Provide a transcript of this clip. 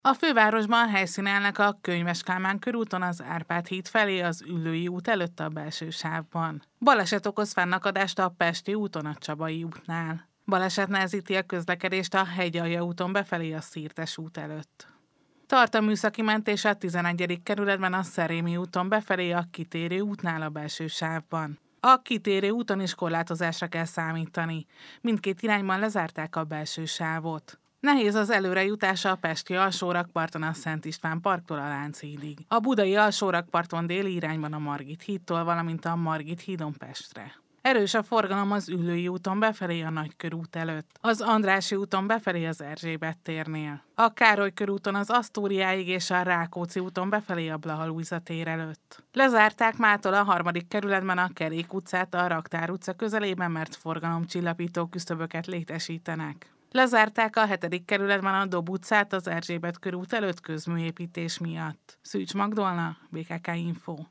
A fővárosban helyszínelnek a Könyves Kálmán körúton az Árpád híd felé az Üllői út előtt a belső sávban. Baleset okoz fennakadást a Pesti úton a Csabai útnál. Baleset nehezíti a közlekedést a Hegyalja úton befelé a Szirtes út előtt. Tart a műszaki mentés a 11. kerületben a Szerémi úton befelé a Kitérő útnál a belső sávban. A Kitérő úton is korlátozásra kell számítani. Mindkét irányban lezárták a belső sávot. Nehéz az előrejutása a pesti alsórakparton a Szent István parktól a Lánchídig. A budai alsórakparton déli irányban a Margit hídtól, valamint a Margit hídon Pestre. Erős a forgalom az Üllői úton befelé a Nagykörút előtt, az Andrássy úton befelé az Erzsébet térnél, a Károly körúton az Asztóriáig és a Rákóczi úton befelé a Blaha Lujza tér előtt. Lezárták mától a 3. kerületben a Kerék utcát a Raktár utca közelében, mert forgalomcsillapító küszöböket létesítenek. Lezárták a 7. kerületben a Dob utcát az Erzsébet körút előtt közműépítés miatt. Szűcs Magdolna, BKK Info.